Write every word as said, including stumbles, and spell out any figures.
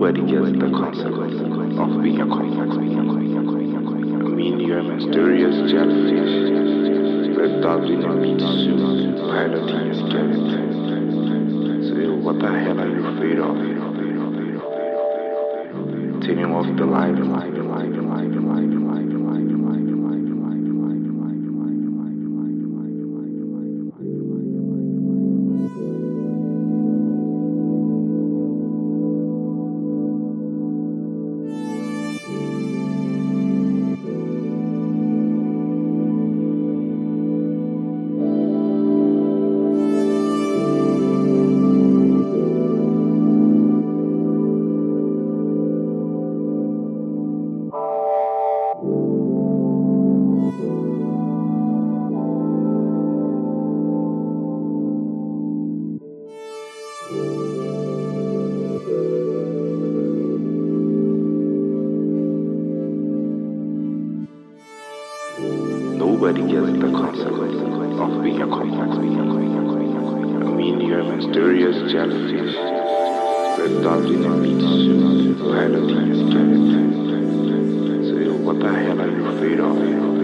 Nobody gets the consequence of being a complex being. I mean, you're a mysterious jellyfish, wrapped up in a meat suit, piloting a skeleton. So, what the hell are you afraid of? Turning off the light, light, light, light, light, light, light, light, light, light, light, light, Nobody gets the consequence of being a complex being. I mean, you're a mysterious jellyfish, wrapped up in a meat suit, piloting a skeleton. So, what the hell are you afraid of?